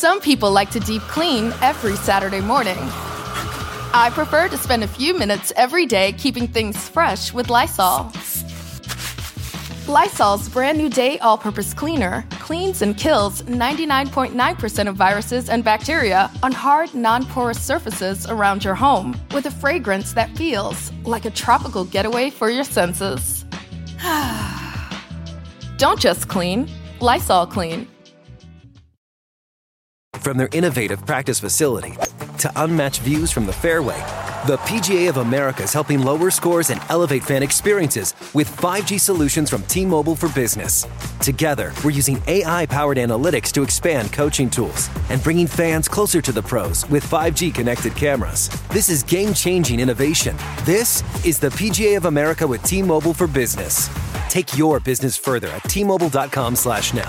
Some people like to deep clean every Saturday morning. I prefer to spend a few minutes every day keeping things fresh with Lysol. Lysol's brand new Day All-Purpose Cleaner cleans and kills 99.9% of viruses and bacteria on hard, non-porous surfaces around your home with a fragrance that feels like a tropical getaway for your senses. Don't just clean, Lysol clean. From their innovative practice facility to unmatched views from the fairway, the PGA of America is helping lower scores and elevate fan experiences with 5G solutions from T-Mobile for Business. Together, we're using AI-powered analytics to expand coaching tools and bringing fans closer to the pros with 5G connected cameras. This is game-changing innovation. This is the PGA of America with T-Mobile for Business. Take your business further at T-Mobile.com/now.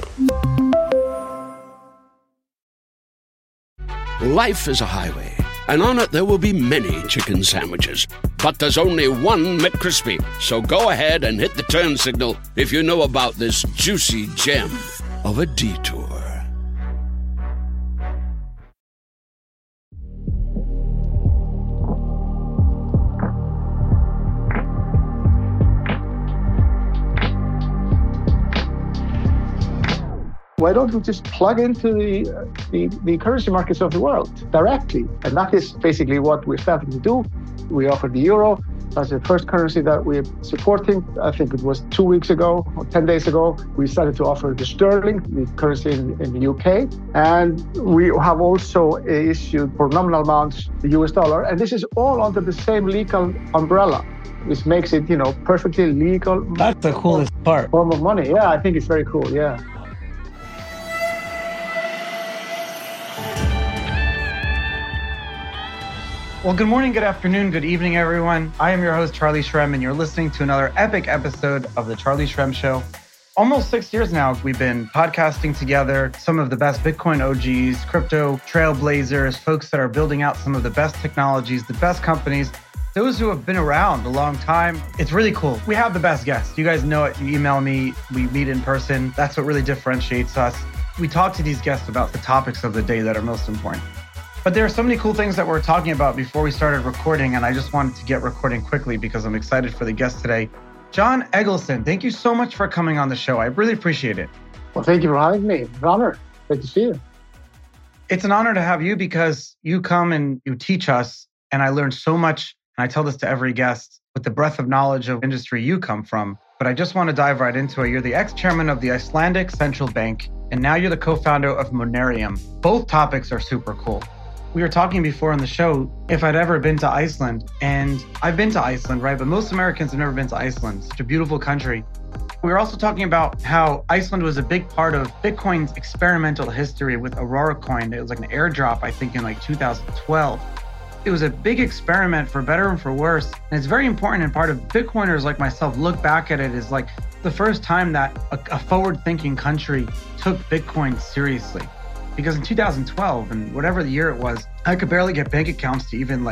Life is a highway, and on it there will be many chicken sandwiches. But there's only one McCrispy. So go ahead and hit the turn signal if you know about this juicy gem of a detour. Why don't we just plug into the currency markets of the world directly? And that is basically what we're starting to do. We offer the euro as the first currency that we're supporting. I think it was 2 weeks ago or 10 days ago. We started to offer the sterling, the currency in the UK. And we have also issued for nominal amounts the US dollar. And this is all under the same legal umbrella, which makes it, perfectly legal. That's the coolest part. Form of money. Yeah, I think it's very cool. Yeah. Well, good morning, good afternoon, good evening, everyone. I am your host, Charlie Shrem, and you're listening to another epic episode of The Charlie Shrem Show. Almost 6 years now, we've been podcasting together, some of the best Bitcoin OGs, crypto trailblazers, folks that are building out some of the best technologies, the best companies, those who have been around a long time. It's really cool. We have the best guests. You guys know it. You email me, we meet in person. That's what really differentiates us. We talk to these guests about the topics of the day that are most important. But there are so many cool things that we're talking about before we started recording, and I just wanted to get recording quickly because I'm excited for the guest today. John Eggleston, thank you so much for coming on the show. I really appreciate it. Well, thank you for having me. It's an honor. Great to see you. It's an honor to have you because you come and you teach us, and I learned so much, and I tell this to every guest, with the breadth of knowledge of industry you come from. But I just want to dive right into it. You're the ex-chairman of the Icelandic Central Bank, and now you're the co-founder of Monerium. Both topics are super cool. We were talking before on the show if I'd ever been to Iceland, and I've been to Iceland, right? But most Americans have never been to Iceland. Such a beautiful country. We were also talking about how Iceland was a big part of Bitcoin's experimental history with Aurora Coin. It was like an airdrop, I think, in like 2012. It was a big experiment for better and for worse. And it's very important, and part of Bitcoiners like myself look back at it as like the first time that a forward-thinking country took Bitcoin seriously. Because in 2012, and whatever the year it was, I could barely get bank accounts to even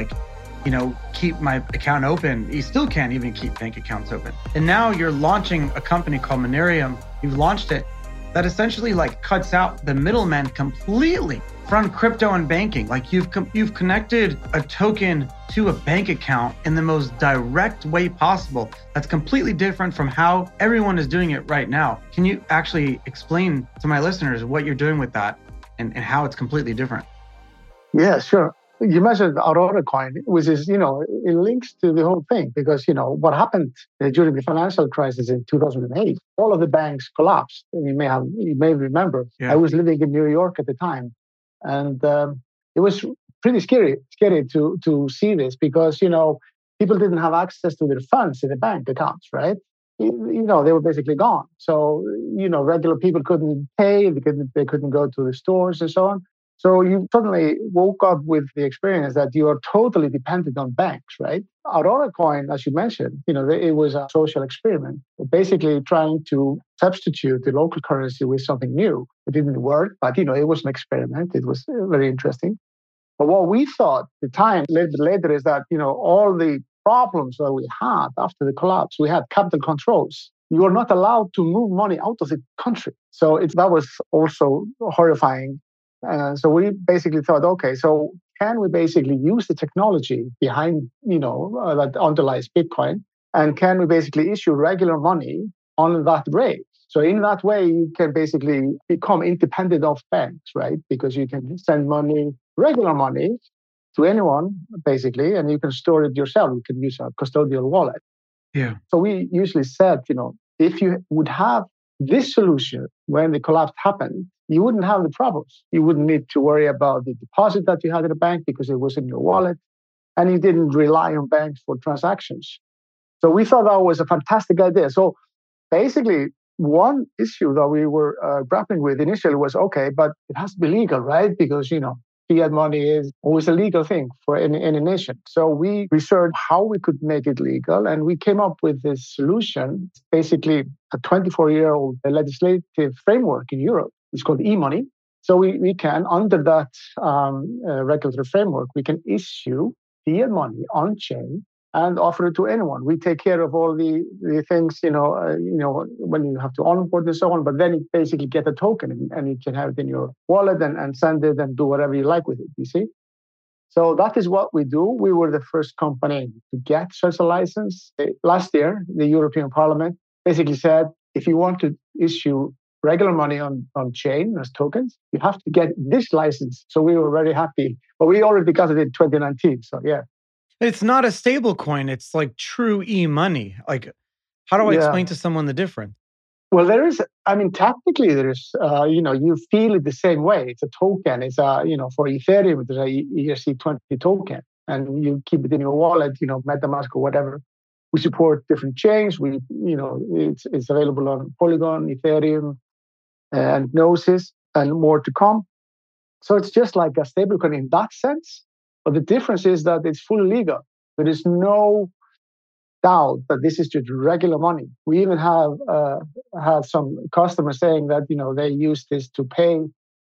keep my account open. You still can't even keep bank accounts open. And now you're launching a company called Monerium. You've launched it that essentially cuts out the middleman completely from crypto and banking. Like you've connected a token to a bank account in the most direct way possible. That's completely different from how everyone is doing it right now. Can you actually explain to my listeners what you're doing with that? And how it's completely different? Yeah, sure. You mentioned Aurora Coin, which is, it links to the whole thing because, what happened during the financial crisis in 2008, all of the banks collapsed. And you may remember, I was living in New York at the time. And it was pretty scary to see this because, people didn't have access to their funds in the bank accounts, right? They were basically gone. So, regular people couldn't pay, they couldn't go to the stores and so on. So you suddenly woke up with the experience that you are totally dependent on banks, right? Aurora Coin, as you mentioned, it was a social experiment, basically trying to substitute the local currency with something new. It didn't work, but, it was an experiment. It was very interesting. But what we thought at the time, a little bit later, is that, all the problems that we had after the collapse, we had capital controls. You are not allowed to move money out of the country. So that was also horrifying. So we basically thought, okay, so can we basically use the technology behind, that underlies Bitcoin, and can we basically issue regular money on that rate? So in that way, you can basically become independent of banks, right? Because you can send money, regular money, to anyone, basically, and you can store it yourself. You can use a custodial wallet. Yeah. So we usually said, if you would have this solution when the collapse happened, you wouldn't have the problems. You wouldn't need to worry about the deposit that you had in the bank because it was in your wallet, and you didn't rely on banks for transactions. So we thought that was a fantastic idea. So basically, one issue that we were grappling with initially was, okay, but it has to be legal, right? Because, fiat money is always a legal thing for any nation. So we researched how we could make it legal, and we came up with this solution, basically a 24-year-old legislative framework in Europe. It's called e-money. So we can, under that regulatory framework, we can issue fiat money on-chain and offer it to anyone. We take care of all the things, when you have to onboard and so on, but then you basically get a token and you can have it in your wallet and send it and do whatever you like with it, you see? So that is what we do. We were the first company to get such a license. Last year, the European Parliament basically said, if you want to issue regular money on chain as tokens, you have to get this license. So we were very happy. But we already got it in 2019, so yeah. It's not a stable coin. It's like true e-money. Like, how do I explain to someone the difference? Well, technically there is, you feel it the same way. It's a token. It's for Ethereum, there's a ERC20 token, and you keep it in your wallet, MetaMask or whatever. We support different chains. It's available on Polygon, Ethereum, and Gnosis, and more to come. So it's just like a stablecoin in that sense. But the difference is that it's fully legal. There is no doubt that this is just regular money. We even have had some customers saying that they use this to pay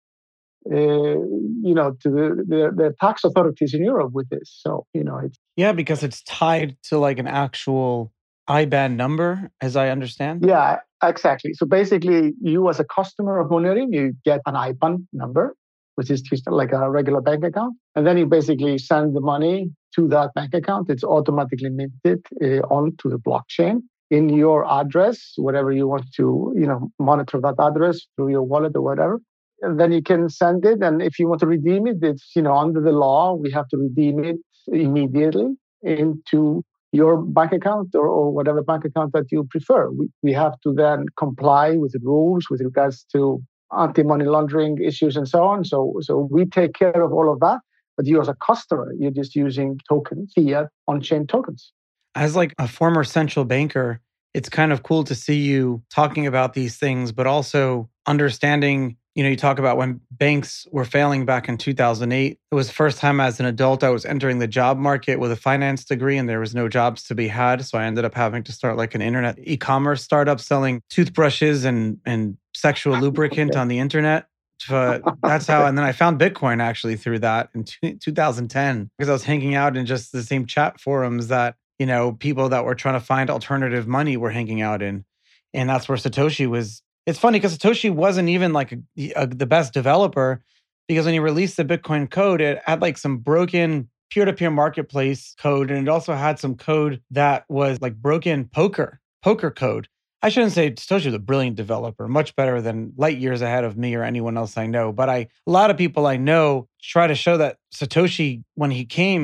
to the tax authorities in Europe with this. So it's because it's tied to like an actual IBAN number, as I understand. Yeah, exactly. So basically, you as a customer of Monero, you get an IBAN number, which is just like a regular bank account. And then you basically send the money to that bank account. It's automatically minted onto the blockchain in your address, whatever you want to, monitor that address through your wallet or whatever. And then you can send it. And if you want to redeem it, it's, under the law, we have to redeem it immediately into your bank account or whatever bank account that you prefer. We have to then comply with the rules with regards to anti-money laundering issues and so on. So we take care of all of that. But you as a customer, you're just using fiat on-chain tokens. As like a former central banker, it's kind of cool to see you talking about these things, but also understanding, you talk about when banks were failing back in 2008. It was the first time as an adult I was entering the job market with a finance degree and there was no jobs to be had. So I ended up having to start like an internet e-commerce startup selling toothbrushes and sexual lubricant on the internet. That's how, and then I found Bitcoin actually through that in 2010 because I was hanging out in just the same chat forums that, people that were trying to find alternative money were hanging out in. And that's where Satoshi was. It's funny because Satoshi wasn't even like the best developer because when he released the Bitcoin code, it had like some broken peer-to-peer marketplace code. And it also had some code that was like broken poker code. I shouldn't say Satoshi was a brilliant developer, much better than light years ahead of me or anyone else I know. But a lot of people I know try to show that Satoshi, when he came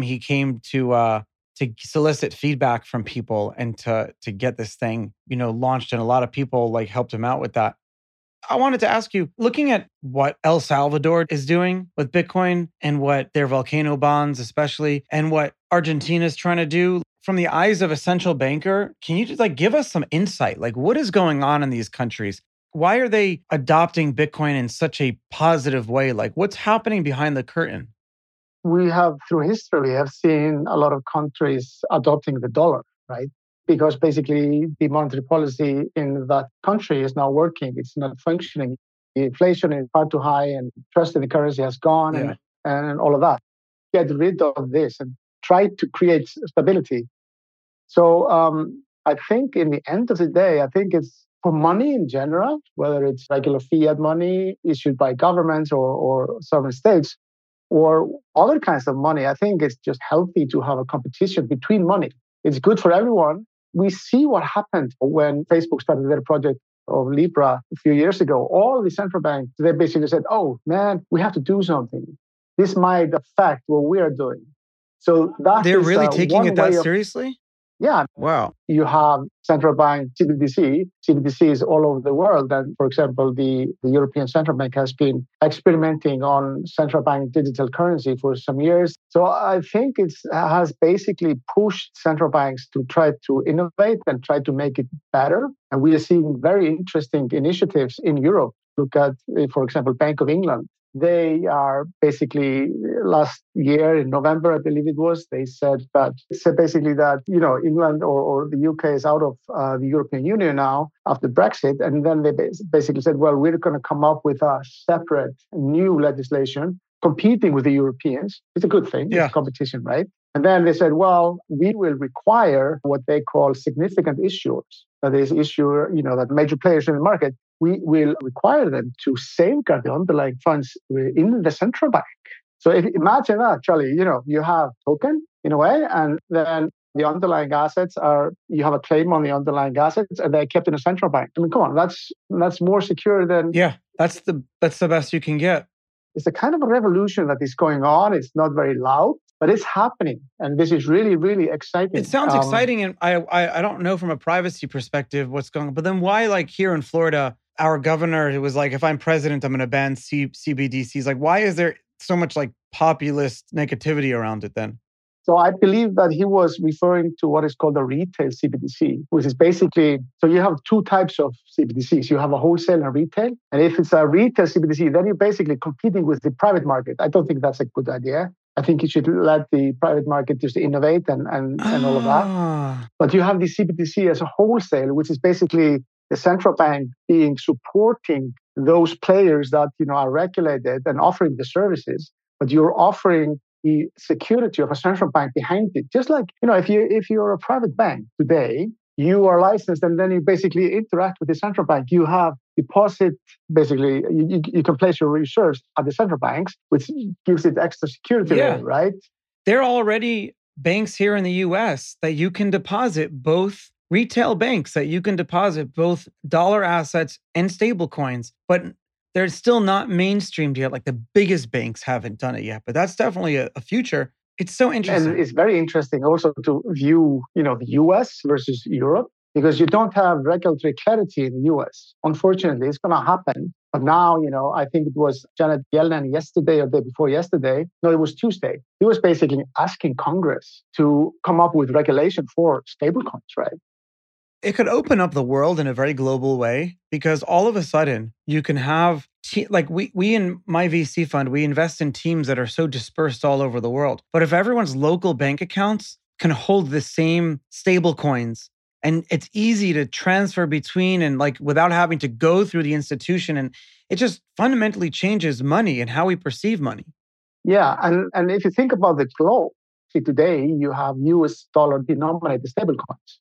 to solicit feedback from people and to get this thing, launched. And a lot of people like helped him out with that. I wanted to ask you, looking at what El Salvador is doing with Bitcoin and what their volcano bonds, especially, and what Argentina is trying to do, from the eyes of a central banker, can you just give us some insight? Like, what is going on in these countries? Why are they adopting Bitcoin in such a positive way? Like, what's happening behind the curtain? We have, through history, we have seen a lot of countries adopting the dollar, right? Because basically the monetary policy in that country is not working. It's not functioning. The inflation is far too high and trust in the currency has gone and all of that. Get rid of this and try to create stability. So I think in the end of the day, I think it's For money in general, whether it's regular fiat money issued by governments or sovereign states, or other kinds of money, I think it's just healthy to have a competition between money. It's good for everyone. We see what happened when Facebook started their project of Libra a few years ago. All the central banks, they basically said, oh man, we have to do something. This might affect what we are doing. So they're really taking it that seriously? Yeah. Wow. You have central bank CBDCs all over the world. And for example, the European Central Bank has been experimenting on central bank digital currency for some years. So I think it has basically pushed central banks to try to innovate and try to make it better. And we are seeing very interesting initiatives in Europe. Look at, for example, Bank of England. They are basically last year in November, I believe it was, they said basically that, England or the UK is out of the European Union now after Brexit. And then they basically said, well, we're going to come up with a separate new legislation competing with the Europeans. It's a good thing. Yeah. It's competition, right? And then they said, well, we will require what they call significant issuers. That is, that major players in the market, we will require them to safeguard the underlying funds in the central bank. So imagine that, Charlie, you have token in a way, and then the underlying assets you have a claim on the underlying assets and they're kept in a central bank. I mean, come on, that's more secure than... Yeah, that's the best you can get. It's a kind of a revolution that is going on. It's not very loud, but it's happening. And this is really, really exciting. It sounds exciting. And I don't know from a privacy perspective what's going on. But then why, like here in Florida, our governor, it was like, if I'm president, I'm going to ban CBDCs. Like, why is there so much like populist negativity around it then? So I believe that he was referring to what is called a retail CBDC, which is basically, so you have two types of CBDCs. You have a wholesale and retail. And if it's a retail CBDC, then you're basically competing with the private market. I don't think that's a good idea. I think you should let the private market just innovate and all of that. But you have the CBDC as a wholesale, which is basically the central bank supporting those players that are regulated and offering the services, but you're offering the security of a central bank behind it. Just like if you're a private bank today, you are licensed, and then you basically interact with the central bank. You have deposit, basically, you can place your reserves at the central banks, which gives it extra security, right? There are already banks here in the US that you can deposit both. Retail banks that you can deposit both dollar assets and stable coins, but they're still not mainstreamed yet. Like the biggest banks haven't done it yet, but that's definitely a future. It's so interesting. And it's very interesting also to view, the US versus Europe, because you don't have regulatory clarity in the US. Unfortunately, it's going to happen. But now, I think it was Janet Yellen yesterday or the day before yesterday. No, it was Tuesday. He was basically asking Congress to come up with regulation for stablecoins, right? It could open up the world in a very global way, because all of a sudden you can have, like we in my VC fund, we invest in teams that are so dispersed all over the world. But if everyone's local bank accounts can hold the same stable coins, and it's easy to transfer between and like without having to go through the institution, and it just fundamentally changes money and how we perceive money. Yeah, and if you think about the globe, today, you have US dollar denominated stablecoins.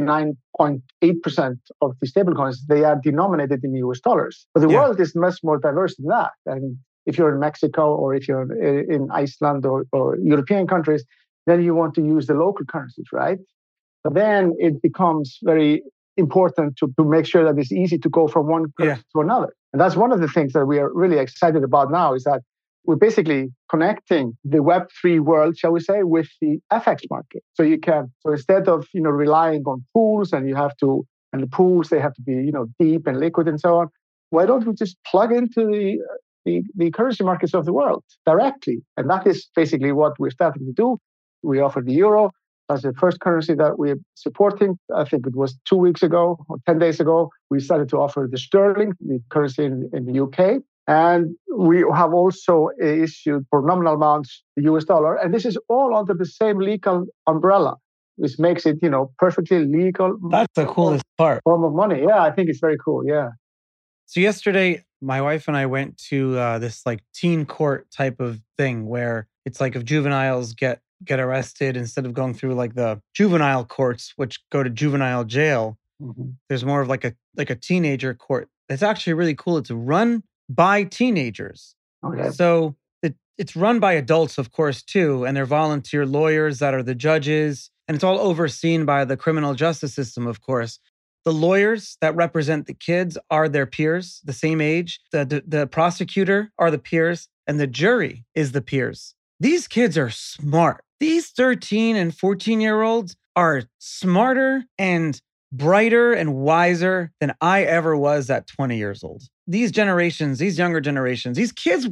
99.8% of the stablecoins, they are denominated in US dollars. But the world is much more diverse than that. And if you're in Mexico or if you're in Iceland or European countries, then you want to use the local currencies, right? But then it becomes very important to make sure that it's easy to go from one currency to another. And that's one of the things that we are really excited about now, is that we're basically connecting the Web3 world, shall we say, with the FX market. So instead of, relying on pools and the pools, they have to be, deep and liquid and so on. Why don't we just plug into the currency markets of the world directly? And that is basically what we're starting to do. We offer the euro as the first currency that we're supporting. I think it was 2 weeks ago or 10 days ago, we started to offer the sterling, the currency in the UK. And we have also issued for nominal amounts the US dollar. And this is all under the same legal umbrella, which makes it, perfectly legal. That's the coolest part. Form of money. Yeah, I think it's very cool. Yeah. So yesterday, my wife and I went to this like teen court type of thing where it's like if juveniles get arrested, instead of going through like the juvenile courts, which go to juvenile jail, There's more of like a teenager court. It's actually really cool. It's run by teenagers. Okay. So it's run by adults, of course, too. And they're volunteer lawyers that are the judges. And it's all overseen by the criminal justice system, of course. The lawyers that represent the kids are their peers, the same age. The prosecutor are the peers, and the jury is the peers. These kids are smart. These 13 and 14-year-olds are smarter and brighter and wiser than I ever was at 20 years old. These generations, these younger generations, these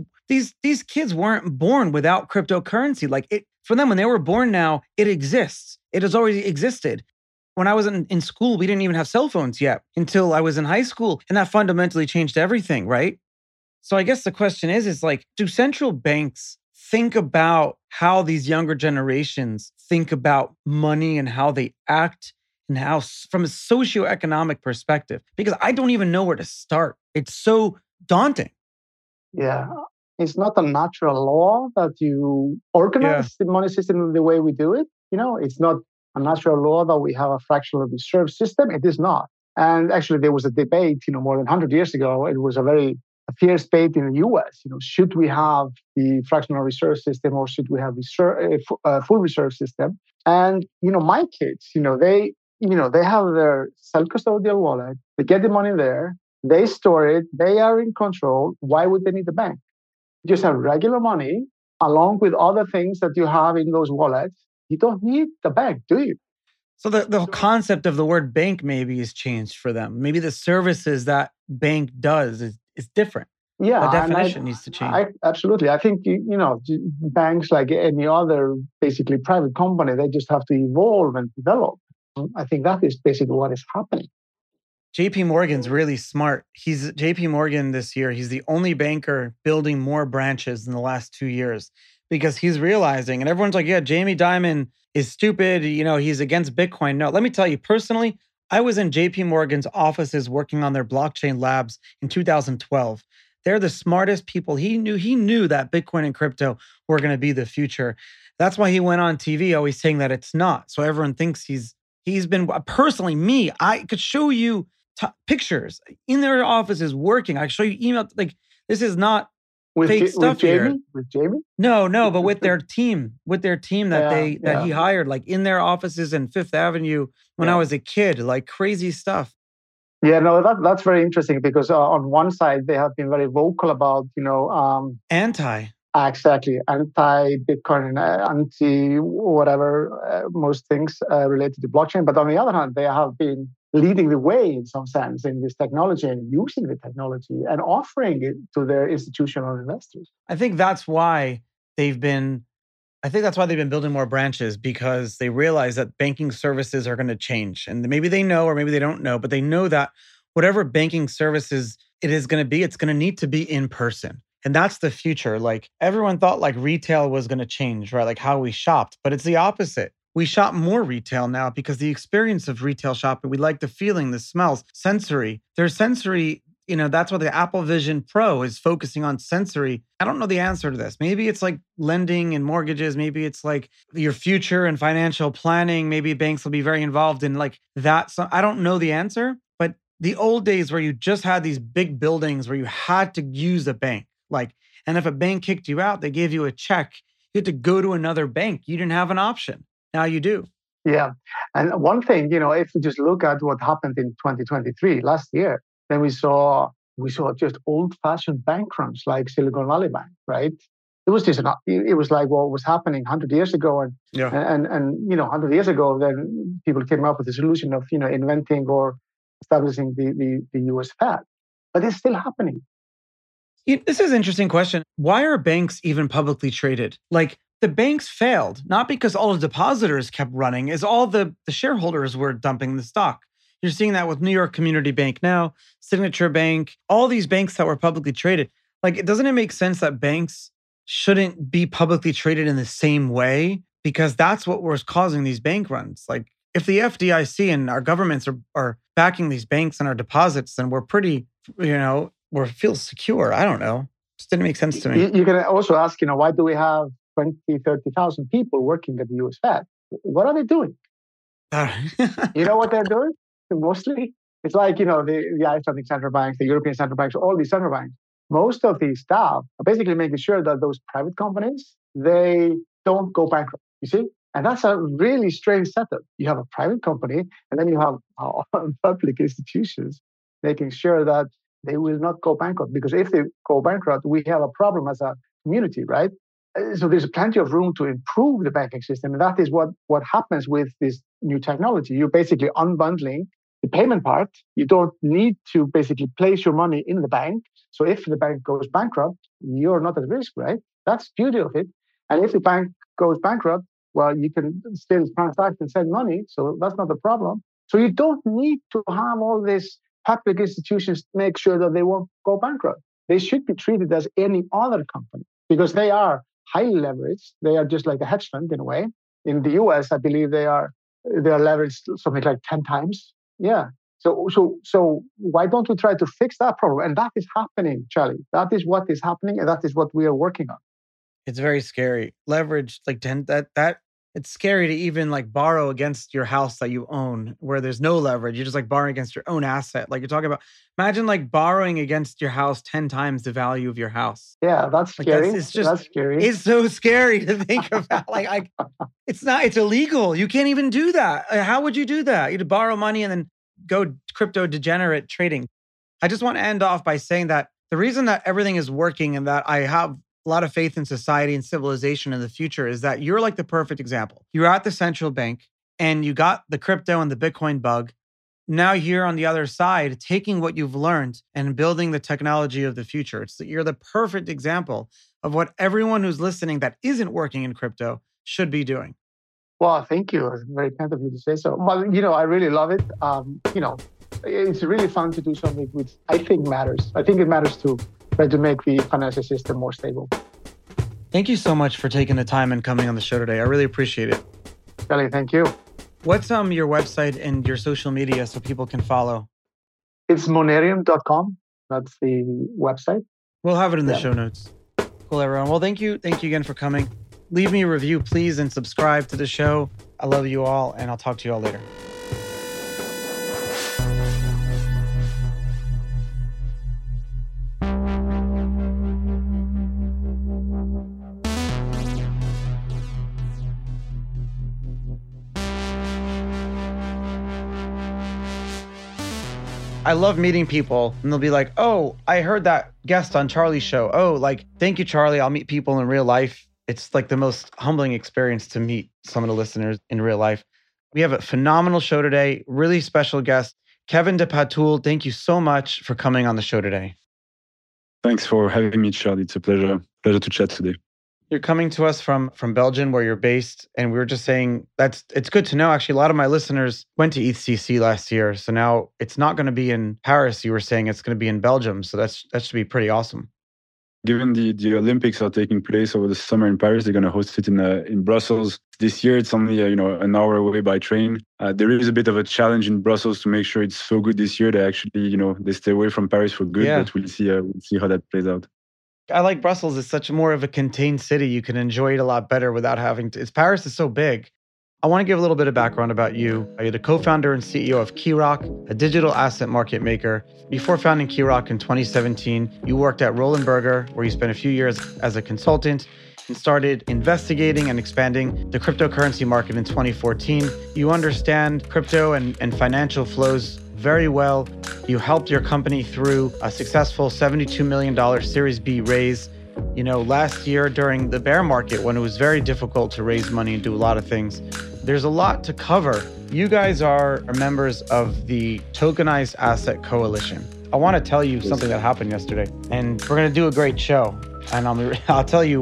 kids weren't born without cryptocurrency. Like it, for them, when they were born now, it exists. It has already existed. When I was in school, we didn't even have cell phones yet until I was in high school. And that fundamentally changed everything, right? So I guess the question is like, do central banks think about how these younger generations think about money and how they act and how from a socioeconomic perspective? Because I don't even know where to start. It's so daunting. Yeah. It's not a natural law that you organize the money system the way we do it. It's not a natural law that we have a fractional reserve system. It is not. And actually, there was a debate, more than 100 years ago. It was a fierce debate in the US. Should we have the fractional reserve system or should we have full reserve system? And, my kids, they have their self-custodial wallet. They get the money there. They store it. They are in control. Why would they need the bank? You just have regular money along with other things that you have in those wallets. You don't need the bank, do you? So the whole concept of the word bank maybe is changed for them. Maybe the services that bank does is different. Yeah. The definition needs to change. Absolutely. I think, banks like any other basically private company, they just have to evolve and develop. I think that is basically what is happening. JP Morgan's really smart. JP Morgan this year, he's the only banker building more branches in the last 2 years because he's realizing, and everyone's like, yeah, Jamie Dimon is stupid. He's against Bitcoin. No, let me tell you personally, I was in JP Morgan's offices working on their blockchain labs in 2012. They're the smartest people. He knew that Bitcoin and crypto were going to be the future. That's why he went on TV always saying that it's not. So everyone thinks he's been, personally, I could show you pictures in their offices working. I could show you email. Like, this is not fake stuff here. With Jamie? No, but with their team that he hired, like in their offices in Fifth Avenue when I was a kid, like crazy stuff. Yeah, no, that's very interesting because on one side, they have been very vocal about, anti-Bitcoin and anti-whatever, most things related to blockchain. But on the other hand, they have been leading the way in some sense in this technology and using the technology and offering it to their institutional investors. I think that's why they've been building more branches because they realize that banking services are going to change. And maybe they know, or maybe they don't know, but they know that whatever banking services it is going to be, it's going to need to be in person. And that's the future. Like everyone thought like retail was going to change, right? Like how we shopped, but it's the opposite. We shop more retail now because the experience of retail shopping, we like the feeling, the smells, sensory. There's sensory, that's why the Apple Vision Pro is focusing on sensory. I don't know the answer to this. Maybe it's like lending and mortgages. Maybe it's like your future and financial planning. Maybe banks will be very involved in like that. So I don't know the answer, but the old days where you just had these big buildings where you had to use a bank, and if a bank kicked you out, they gave you a check. You had to go to another bank. You didn't have an option. Now you do. Yeah. And one thing, if we just look at what happened in 2023, last year, then we saw just old-fashioned bank runs like Silicon Valley Bank, right? It was just it was like what was happening 100 years ago. And 100 years ago, then people came up with the solution of, inventing or establishing the US Fed. But it's still happening. This is an interesting question. Why are banks even publicly traded? Like, the banks failed, not because all the depositors kept running, as all the shareholders were dumping the stock. You're seeing that with New York Community Bank now, Signature Bank, all these banks that were publicly traded. Like, doesn't it make sense that banks shouldn't be publicly traded in the same way? Because that's what was causing these bank runs. Like, if the FDIC and our governments are backing these banks and our deposits, then we're pretty, we feel secure. I don't know. Just didn't make sense to me. You can also ask, why do we have 20,000, 30,000 people working at the US Fed? What are they doing? You know what they're doing? mostly. It's like, the Icelandic central banks, the European central banks, all these central banks. Most of these staff are basically making sure that those private companies, they don't go bankrupt, you see? And that's a really strange setup. You have a private company, and then you have public institutions making sure that they will not go bankrupt. Because if they go bankrupt, we have a problem as a community, right? So there's plenty of room to improve the banking system. And that is what happens with this new technology. You're basically unbundling the payment part. You don't need to basically place your money in the bank. So if the bank goes bankrupt, you're not at risk, right? That's the beauty of it. And if the bank goes bankrupt, well, you can still transact and send money. So that's not the problem. So you don't need to have all these public institutions to make sure that they won't go bankrupt. They should be treated as any other company because they are highly leveraged. They are just like a hedge fund in a way. In the US, I believe they are leveraged something like 10 times. Yeah. So why don't we try to fix that problem? And that is happening, Charlie. That is what is happening, and that is what we are working on. It's very scary. Leverage, like that. It's scary to even like borrow against your house that you own, where there's no leverage. You're just like borrowing against your own asset. Like you're talking about. Imagine like borrowing against your house 10 times the value of your house. Yeah, that's scary. That's scary. It's so scary to think about. It's illegal. You can't even do that. How would you do that? You'd borrow money and then go crypto degenerate trading. I just want to end off by saying that the reason that everything is working and that I have a lot of faith in society and civilization in the future is that you're like the perfect example. You're at the central bank and you got the crypto and the Bitcoin bug. Now you're on the other side, taking what you've learned and building the technology of the future. You're the perfect example of what everyone who's listening that isn't working in crypto should be doing. Well, thank you. It's very kind of you to say so. But, I really love it. It's really fun to do something which I think matters. I think it matters to try to make the financial system more stable. Thank you so much for taking the time and coming on the show today. I really appreciate it. Kelly, thank you. What's your website and your social media so people can follow? It's monerium.com. That's the website. We'll have it in the show notes. Cool, everyone. Well, thank you. Thank you again for coming. Leave me a review, please, and subscribe to the show. I love you all, and I'll talk to you all later. I love meeting people and they'll be like, oh, I heard that guest on Charlie's show. Oh, thank you, Charlie. I'll meet people in real life. It's like the most humbling experience to meet some of the listeners in real life. We have a phenomenal show today. Really special guest, Kevin DePatul. Thank you so much for coming on the show today. Thanks for having me, Charlie. It's a pleasure to chat today. You're coming to us from Belgium, where you're based. And we were just saying it's good to know. Actually, a lot of my listeners went to EthCC last year. So now it's not going to be in Paris. You were saying it's going to be in Belgium. So that should be pretty awesome. Given the Olympics are taking place over the summer in Paris, they're going to host it in Brussels. This year, it's only an hour away by train. There is a bit of a challenge in Brussels to make sure it's so good this year. They actually, they stay away from Paris for good. Yeah. But we'll see how that plays out. I like Brussels. It's such more of a contained city. You can enjoy it a lot better without having to. Paris is so big. I want to give a little bit of background about you. You're the co-founder and CEO of Keyrock, a digital asset market maker. Before founding Keyrock in 2017, you worked at Roland Berger, where you spent a few years as a consultant and started investigating and expanding the cryptocurrency market in 2014. You understand crypto and financial flows very well. You helped your company through a successful $72 million Series B raise. Last year during the bear market, when it was very difficult to raise money and do a lot of things, there's a lot to cover. You guys are members of the Tokenized Asset Coalition. I want to tell you something that happened yesterday, and we're going to do a great show. And I'll tell you,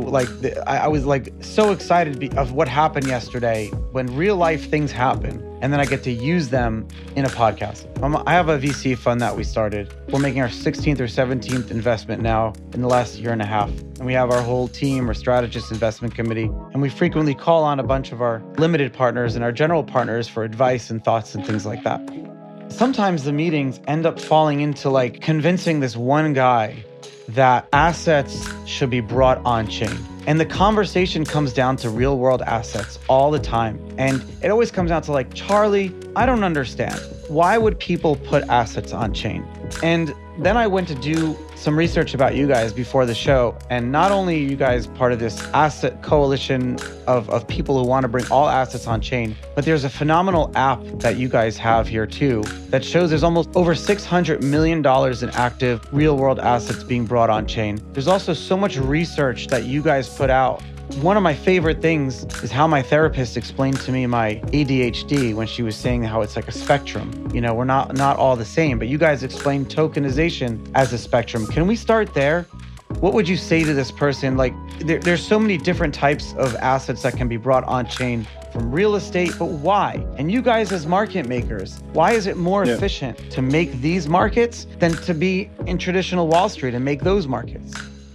I was so excited of what happened yesterday when real life things happen, and then I get to use them in a podcast. I have a VC fund that we started. We're making our 16th or 17th investment now in the last year and a half. And we have our whole team, our strategist investment committee, and we frequently call on a bunch of our limited partners and our general partners for advice and thoughts and things like that. Sometimes the meetings end up falling into convincing this one guy that assets should be brought on chain. And the conversation comes down to real world assets all the time. And it always comes down to Charlie, I don't understand. why would people put assets on chain? And then I went to do some research about you guys before the show. And not only are you guys part of this asset coalition of people who want to bring all assets on chain, but there's a phenomenal app that you guys have here too that shows there's almost over $600 million in active real world assets being brought on chain. There's also so much research that you guys put out. One of my favorite things is how my therapist explained to me my ADHD when she was saying how it's like a spectrum. You know, we're not all the same, but you guys explained tokenization as a spectrum. Can we start there? What would you say to this person? Like, there's so many different types of assets that can be brought on chain from real estate, but why? And you guys as market makers, why is it more efficient to make these markets than to be in traditional Wall Street and make those markets?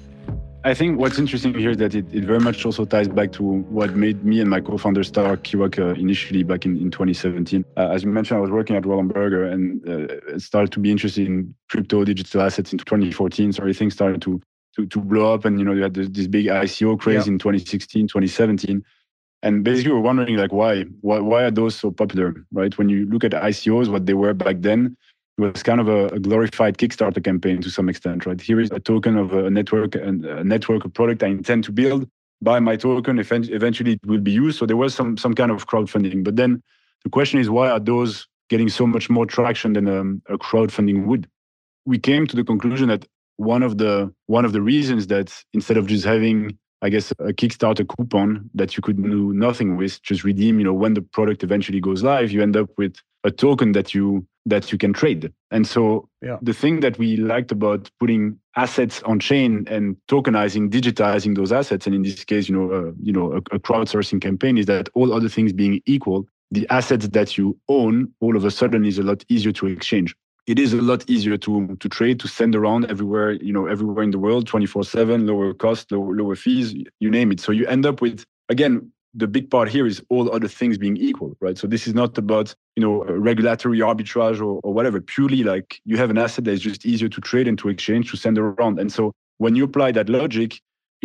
I think what's interesting here is that it very much also ties back to what made me and my co-founder start Kiwak initially back in 2017. As you mentioned, I was working at Roland Berger and started to be interested in crypto digital assets in 2014. So everything started to blow up, and you had this big ICO craze in 2016, 2017. And basically we're wondering like why are those so popular, right? When you look at ICOs, what they were back then, it was kind of a glorified Kickstarter campaign to some extent, right? Here is a token of a network and a network of product I intend to build. Buy my token, eventually it will be used. So there was some kind of crowdfunding. But then the question is, why are those getting so much more traction than a crowdfunding would? We came to the conclusion that one of the reasons that instead of just having, I guess, a Kickstarter coupon that you could do nothing with, just redeem, when the product eventually goes live, you end up with a token that you can trade. And so the thing that we liked about putting assets on chain and tokenizing, digitizing those assets, and in this case, a crowdsourcing campaign, is that all other things being equal, the assets that you own all of a sudden is a lot easier to exchange. It is a lot easier to trade, to send around everywhere, everywhere in the world, 24/7, lower cost, lower fees, you name it. So you end up with, again, the big part here is all other things being equal, right? So this is not about, regulatory arbitrage or whatever. Purely like you have an asset that is just easier to trade and to exchange, to send around. And so when you apply that logic,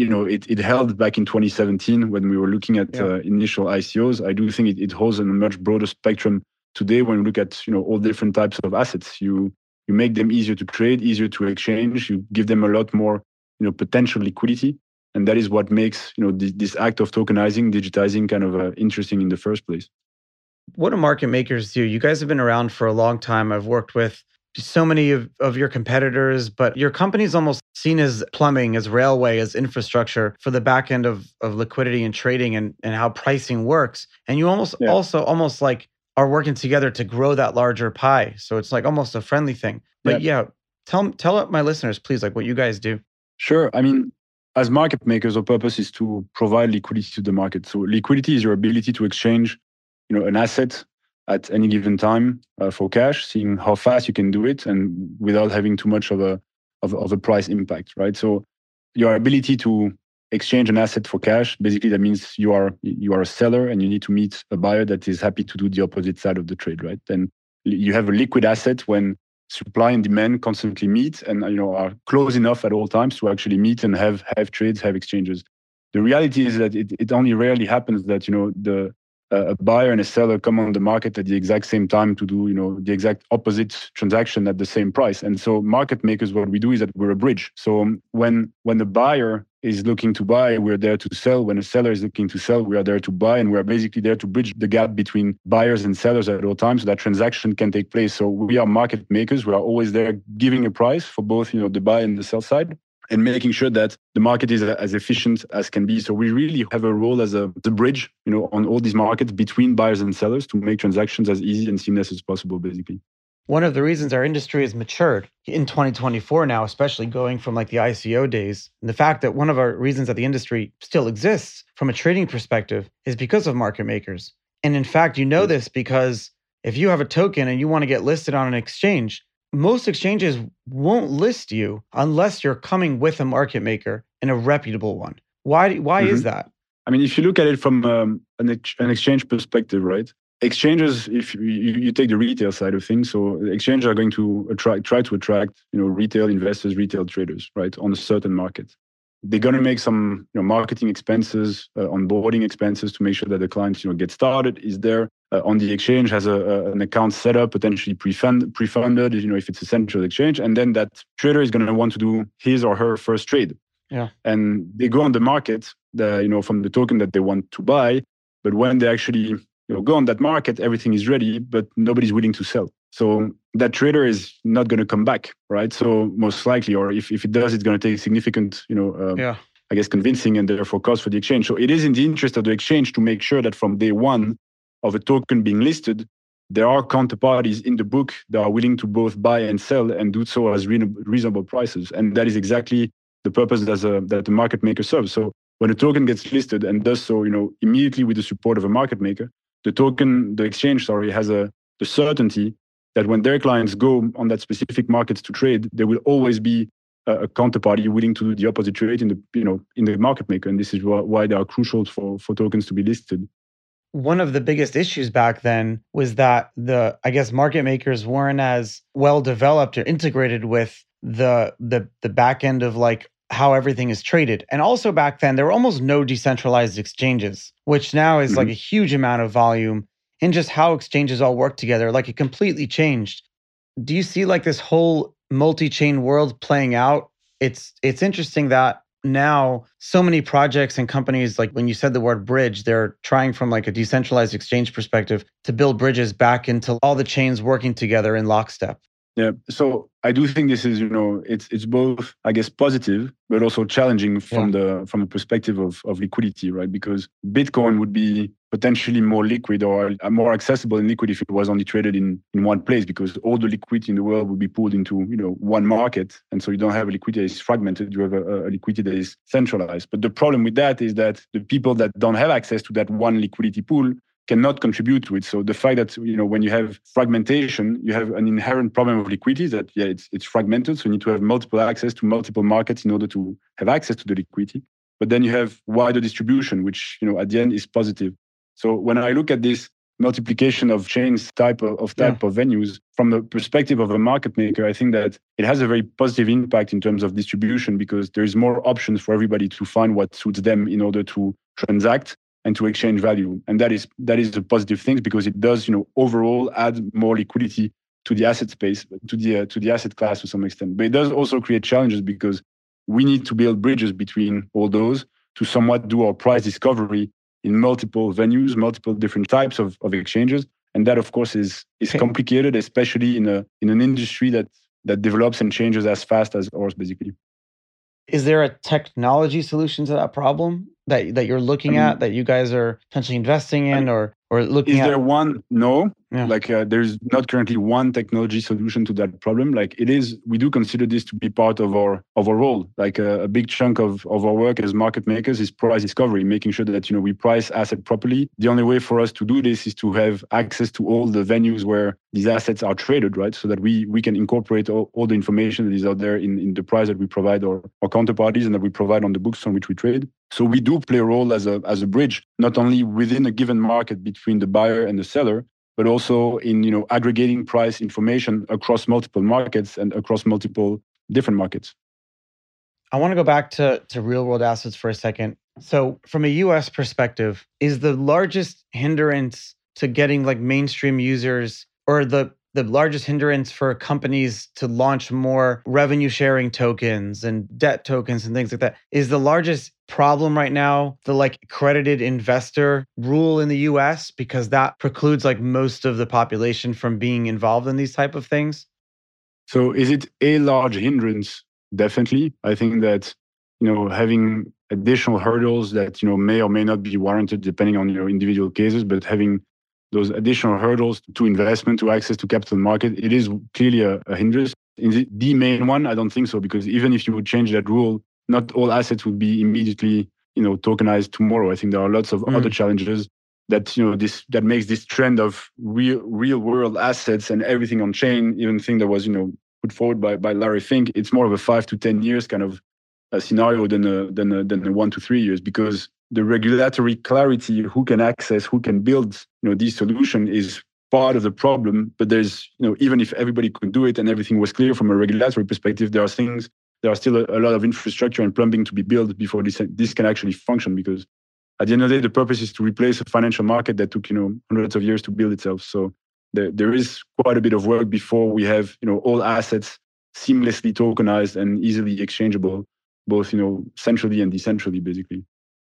it held back in 2017 when we were looking at initial ICOs. I do think it holds a much broader spectrum today when you look at, all different types of assets. You make them easier to trade, easier to exchange. You give them a lot more, potential liquidity. And that is what makes, this act of tokenizing, digitizing kind of interesting in the first place. What do market makers do? You guys have been around for a long time. I've worked with so many of your competitors, but your company is almost seen as plumbing, as railway, as infrastructure for the back end of liquidity and trading and how pricing works. And you almost like are working together to grow that larger pie. So it's like almost a friendly thing. But tell my listeners, please, like what you guys do. Sure. I mean, as market makers, our purpose is to provide liquidity to the market. So liquidity is your ability to exchange, an asset at any given time for cash, seeing how fast you can do it and without having too much of a price impact, right? So your ability to exchange an asset for cash, basically that means you are a seller and you need to meet a buyer that is happy to do the opposite side of the trade, right? Then you have a liquid asset when supply and demand constantly meet and are close enough at all times to actually meet and have trades, have exchanges. The reality is that it only rarely happens that a buyer and a seller come on the market at the exact same time to do the exact opposite transaction at the same price. And so market makers, what we do is that we're a bridge. So when the buyer is looking to buy, we're there to sell. When a seller is looking to sell, we are there to buy, and we're basically there to bridge the gap between buyers and sellers at all times so that transaction can take place. So we are market makers. We are always there giving a price for both the buy and the sell side, and making sure that the market is as efficient as can be. So we really have a role as the bridge, on all these markets between buyers and sellers to make transactions as easy and seamless as possible, basically. One of the reasons our industry has matured in 2024 now, especially going from like the ICO days, and the fact that one of our reasons that the industry still exists from a trading perspective is because of market makers. And in fact, this because if you have a token and you want to get listed on an exchange, most exchanges won't list you unless you're coming with a market maker and a reputable one. Why is that? I mean, if you look at it from an exchange perspective, right? Exchanges, if you take the retail side of things, so exchanges are going to try to attract, retail investors, retail traders, right, on a certain market. They're going to make some, marketing expenses, onboarding expenses to make sure that the client, get started, is there. on the exchange, has an account set up, potentially pre-funded, if it's a central exchange. And then that trader is going to want to do his or her first trade. Yeah. And they go on the market, from the token that they want to buy. But when they actually go on that market, everything is ready, but nobody's willing to sell. So that trader is not going to come back, right? So most likely, or if it does, it's going to take significant, I guess, convincing and therefore cost for the exchange. So it is in the interest of the exchange to make sure that from day one of a token being listed, there are counterparties in the book that are willing to both buy and sell and do so as reasonable prices. And that is exactly the purpose that the market maker serves. So when a token gets listed and does so, immediately with the support of a market maker, the exchange, has the certainty that when their clients go on that specific market to trade, there will always be a counterparty willing to do the opposite trade in the market maker. And this is why they are crucial for tokens to be listed. One of the biggest issues back then was that market makers weren't as well developed or integrated with the back end of like how everything is traded. And also back then, there were almost no decentralized exchanges, which now is like a huge amount of volume in just how exchanges all work together. Like it completely changed. Do you see like this whole multi-chain world playing out? It's interesting that now so many projects and companies, like when you said the word bridge, they're trying from like a decentralized exchange perspective to build bridges back into all the chains working together in lockstep. Yeah. So I do think this is, it's both, I guess, positive, but also challenging from a perspective of liquidity, right? Because Bitcoin would be potentially more liquid or more accessible and liquid if it was only traded in one place, because all the liquidity in the world would be pulled into, one market. And so you don't have a liquidity that is fragmented, you have a liquidity that is centralized. But the problem with that is that the people that don't have access to that one liquidity pool cannot contribute to it. So the fact that, when you have fragmentation, you have an inherent problem of liquidity that, it's fragmented. So you need to have multiple access to multiple markets in order to have access to the liquidity. But then you have wider distribution, which, at the end is positive. So when I look at this multiplication of chains type of venues from the perspective of a market maker, I think that it has a very positive impact in terms of distribution, because there is more options for everybody to find what suits them in order to transact and to exchange value. And that is a positive thing, because it does, overall add more liquidity to the asset space, to the asset class to some extent. But it does also create challenges, because we need to build bridges between all those to somewhat do our price discovery in multiple venues, multiple different types of exchanges. And that, of course, is complicated, especially in an industry that develops and changes as fast as ours, basically. Is there a technology solution to that problem that you're looking at, that you guys are potentially investing in or looking at? Is there one? No. Yeah. There's not currently one technology solution to that problem. We do consider this to be part of our role. Like a big chunk of our work as market makers is price discovery, making sure that, we price asset properly. The only way for us to do this is to have access to all the venues where these assets are traded, right? So that we can incorporate all the information that is out there in the price that we provide our counterparties and that we provide on the books on which we trade. So we do play a role as a bridge, not only within a given market between the buyer and the seller, but also in aggregating price information across multiple markets and across multiple different markets. I want to go back to real world assets for a second. So from a US perspective, is the largest hindrance to getting like mainstream users, or the largest hindrance for companies to launch more revenue sharing tokens and debt tokens and things like that, is the largest problem right now the like accredited investor rule in the US, because that precludes like most of the population from being involved in these type of things? So is it a large hindrance? Definitely. I think that, having additional hurdles that, may or may not be warranted depending on individual cases, but having those additional hurdles to investment, to access to capital market, it is clearly a hindrance. In the main one, I don't think so, because even if you would change that rule, not all assets would be immediately, tokenized tomorrow. I think there are lots of other challenges that, that makes this trend of real world assets and everything on chain, even thing that was, put forward by Larry Fink, it's more of a 5 to 10 years kind of a scenario than a 1 to 3 years, because the regulatory clarity, who can access, who can build, these solutions is part of the problem. But there's, even if everybody could do it and everything was clear from a regulatory perspective, there are still a lot of infrastructure and plumbing to be built before this can actually function, because at the end of the day, the purpose is to replace a financial market that took, hundreds of years to build itself. So there is quite a bit of work before we have, all assets seamlessly tokenized and easily exchangeable, both, centrally and decentrally, basically.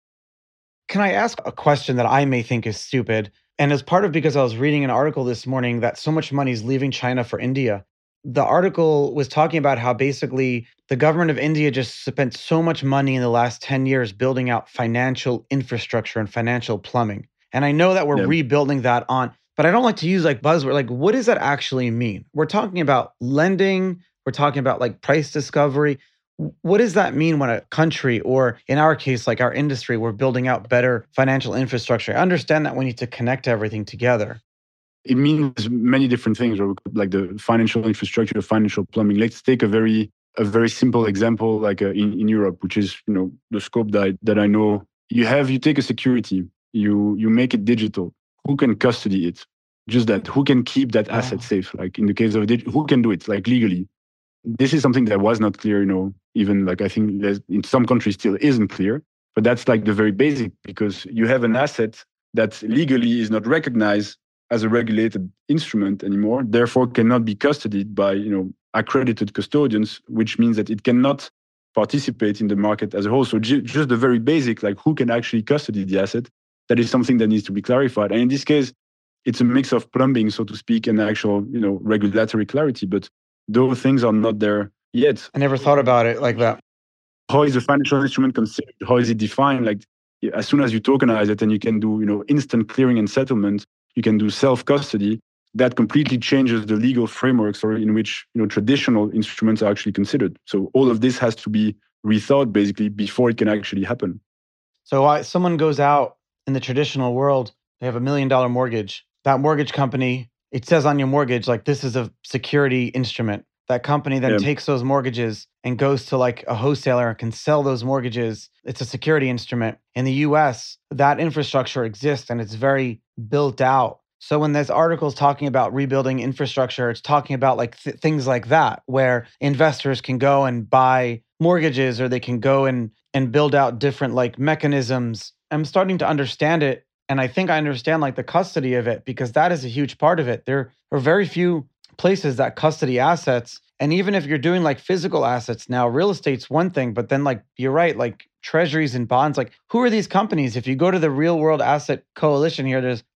Can I ask a question that I may think is stupid? And as part of because I was reading an article this morning that so much money is leaving China for India. The article was talking about how basically the government of India just spent so much money in the last 10 years building out financial infrastructure and financial plumbing. And I know that we're rebuilding that on, but I don't like to use like buzzword. Like, what does that actually mean? We're talking about lending. We're talking about like price discovery. What does that mean when a country, or in our case, like our industry, we're building out better financial infrastructure? I understand that we need to connect everything together. It means many different things, like the financial infrastructure, the financial plumbing. Let's take a very simple example, like in Europe, which is the scope that I know. You take a security, you make it digital. Who can custody it? Just that. Who can keep that asset safe? Like in the case of who can do it, like legally? This is something that was not clear, even like I think in some countries still isn't clear. But that's like the very basic, because you have an asset that legally is not recognized as a regulated instrument anymore, therefore cannot be custodied by accredited custodians, which means that it cannot participate in the market as a whole. So just the very basic, like who can actually custody the asset, that is something that needs to be clarified. And in this case, it's a mix of plumbing, so to speak, and actual regulatory clarity. But those things are not there yet. I never thought about it like that. How is a financial instrument considered? How is it defined? Like as soon as you tokenize it and you can do instant clearing and settlement, you can do self-custody. That completely changes the legal frameworks in which traditional instruments are actually considered. So all of this has to be rethought basically before it can actually happen. So someone goes out in the traditional world, they have $1 million mortgage. That mortgage company, it says on your mortgage, like this is a security instrument. That company then takes those mortgages and goes to like a wholesaler and can sell those mortgages. It's a security instrument. In the US, that infrastructure exists and it's very built out. So when there's articles talking about rebuilding infrastructure, it's talking about like things like that, where investors can go and buy mortgages, or they can go and build out different like mechanisms. I'm starting to understand it. And I think I understand like the custody of it, because that is a huge part of it. There are very few places that custody assets. And even if you're doing like physical assets now, real estate's one thing, but then like you're right, like treasuries and bonds, like who are these companies? If you go to the Real World Asset Coalition here, there's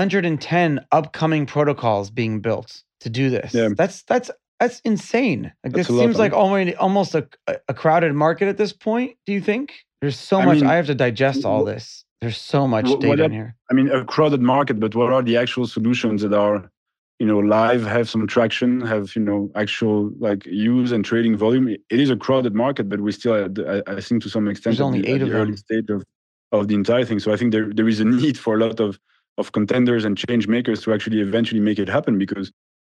110 upcoming protocols being built to do this. Yeah. That's insane. Like this seems like almost a crowded market at this point. Do you think? There's so much. I have to digest all this. There's so much data in here. A crowded market, but what are the actual solutions that are live, have some traction, have, actual like use and trading volume? It is a crowded market, but we still, I think to some extent, there's only 8 of them. Early stage of the entire thing. So I think there is a need for a lot of contenders and change makers to actually eventually make it happen, because,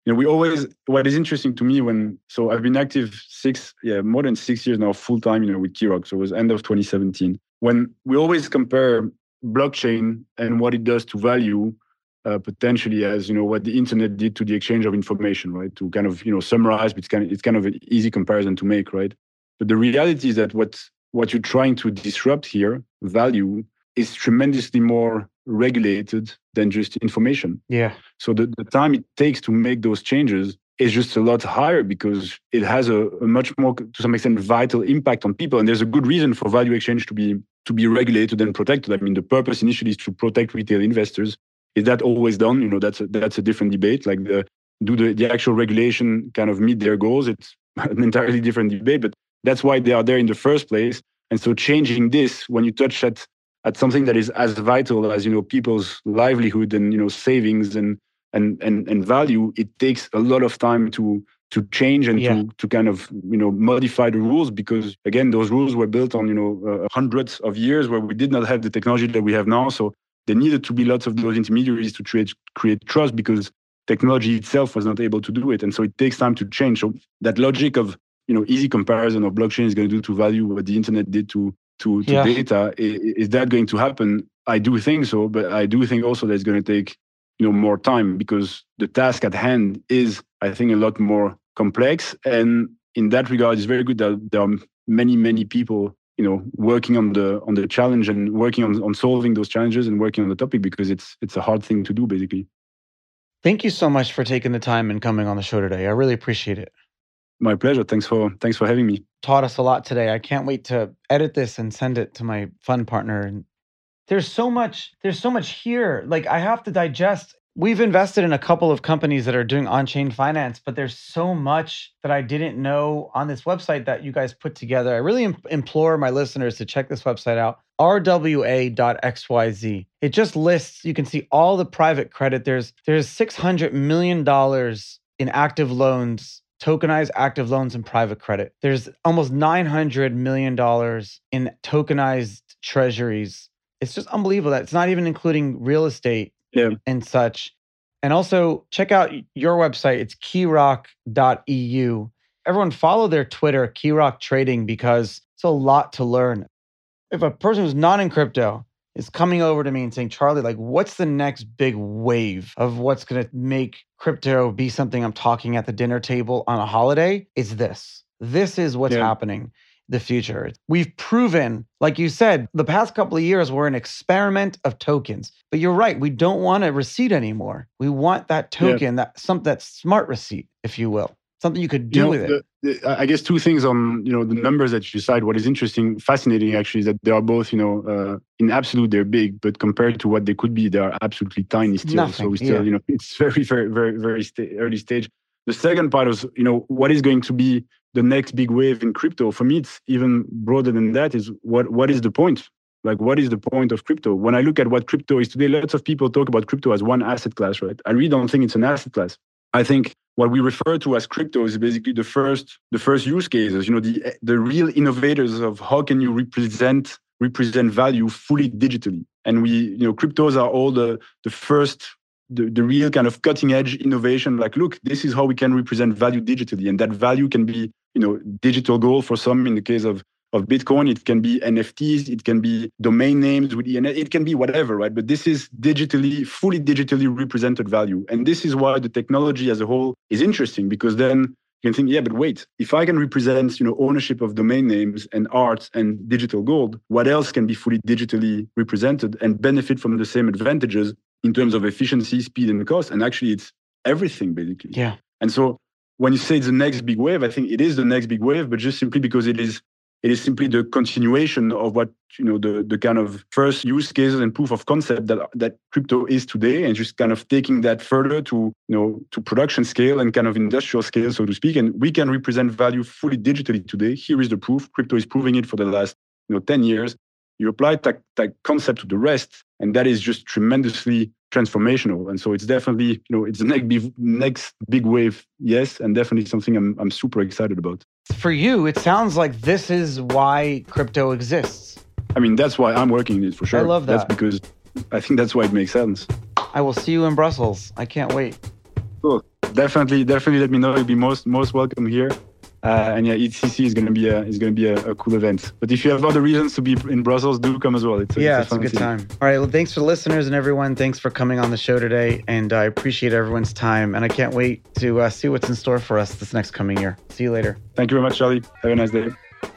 what is interesting to me so I've been active more than 6 years now, full time, with T-Rock. So it was end of 2017. When we always compare blockchain and what it does to value, potentially as what the internet did to the exchange of information, right? To kind of summarize, but it's kind of an easy comparison to make, right? But the reality is that what you're trying to disrupt here, value, is tremendously more regulated than just information. Yeah. So the time it takes to make those changes is just a lot higher, because it has a much more, to some extent, vital impact on people. And there's a good reason for value exchange to be regulated and protected. The purpose initially is to protect retail investors. Is that always done? That's a different debate. Like do the actual regulation kind of meet their goals? It's an entirely different debate, but that's why they are there in the first place. And so changing this, when you touch at something that is as vital as people's livelihood and savings and value, it takes a lot of time to change and to kind of modify the rules, because again, those rules were built on hundreds of years where we did not have the technology that we have now. So there needed to be lots of those intermediaries to create trust, because technology itself was not able to do it. And so it takes time to change. So that logic of easy comparison of blockchain is going to do to value what the internet did to data, is that going to happen? I do think so, but I do think also that it's going to take more time, because the task at hand is, I think, a lot more complex. And in that regard, it's very good that there are many people working on the challenge and working on solving those challenges and working on the topic, because it's a hard thing to do, basically. Thank you so much for taking the time and coming on the show today. I really appreciate it. My pleasure. Thanks for having me. Taught us a lot today. I can't wait to edit this and send it to my fund partner. And there's so much here. Like, I have to digest. We've invested in a couple of companies that are doing on-chain finance, but there's so much that I didn't know on this website that you guys put together. I really implore my listeners to check this website out, rwa.xyz. It just lists, you can see all the private credit. There's $600 million in active loans, tokenized active loans and private credit. There's almost $900 million in tokenized treasuries. It's just unbelievable that it's not even including real estate and such. And also check out your website. It's keyrock.eu. Everyone follow their Twitter, Keyrock Trading, because it's a lot to learn. If a person who's not in crypto is coming over to me and saying, Charlie, like, what's the next big wave of what's going to make crypto be something I'm talking at the dinner table on a holiday? It's this. This is what's happening. The future. We've proven, like you said, the past couple of years were an experiment of tokens. But you're right, we don't want a receipt anymore. We want that token, that smart receipt, if you will. Something you could do with it. I guess two things on the numbers that you cite. What is fascinating actually, is that they are both in absolute they're big, but compared to what they could be, they are absolutely tiny still. Nothing. So we still it's very very very very early stage. The second part is what is going to be the next big wave in crypto. For me, it's even broader than that. Is what is the point? Like, what is the point of crypto? When I look at what crypto is today, lots of people talk about crypto as one asset class, right? I really don't think it's an asset class. I think what we refer to as crypto is basically the first use cases, the real innovators of how can you represent value fully digitally. And cryptos are all the first, the real kind of cutting edge innovation. Like, look, this is how we can represent value digitally. And that value can be, digital gold for some. In the case of Bitcoin, it can be NFTs, it can be domain names with ENS, it can be whatever, right? But this is fully digitally represented value. And this is why the technology as a whole is interesting, because then you can think, but wait, if I can represent, ownership of domain names and art and digital gold, what else can be fully digitally represented and benefit from the same advantages in terms of efficiency, speed, and cost? And actually, it's everything, basically. Yeah. And so when you say it's the next big wave, I think it is the next big wave, but just simply because it is simply the continuation of what, the kind of first use cases and proof of concept that crypto is today, and just kind of taking that further to production scale and kind of industrial scale, so to speak. And we can represent value fully digitally today. Here is the proof. Crypto is proving it for the last 10 years. You apply that concept to the rest, and that is just tremendously transformational. And so it's definitely, it's the next big wave, yes, and definitely something I'm super excited about. For you, it sounds like this is why crypto exists. I mean, that's why I'm working in it, for sure. I love that. That's because I think that's why it makes sense. I will see you in Brussels. I can't wait. Cool. Definitely let me know. You'll be most welcome here. And EthCC is going to be a cool event. But if you have other reasons to be in Brussels, do come as well. It's a good time. All right. Well, thanks for the listeners and everyone. Thanks for coming on the show today. And I appreciate everyone's time. And I can't wait to see what's in store for us this next coming year. See you later. Thank you very much, Charlie. Have a nice day.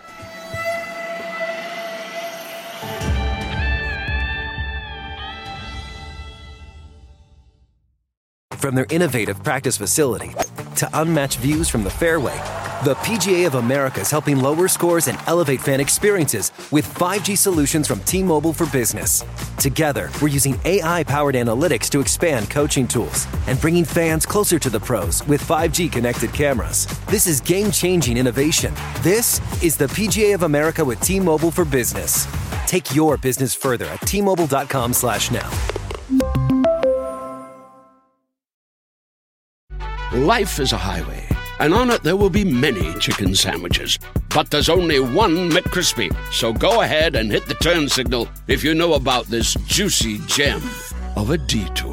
From their innovative practice facility to unmatched views from the fairway, the PGA of America is helping lower scores and elevate fan experiences with 5G solutions from T-Mobile for Business. Together, we're using AI-powered analytics to expand coaching tools and bringing fans closer to the pros with 5G connected cameras. This is game-changing innovation. This is the PGA of America with T-Mobile for Business. Take your business further at T-Mobile.com/now. Life is a highway, and on it there will be many chicken sandwiches. But there's only one McCrispy. So go ahead and hit the turn signal if you know about this juicy gem of a detour.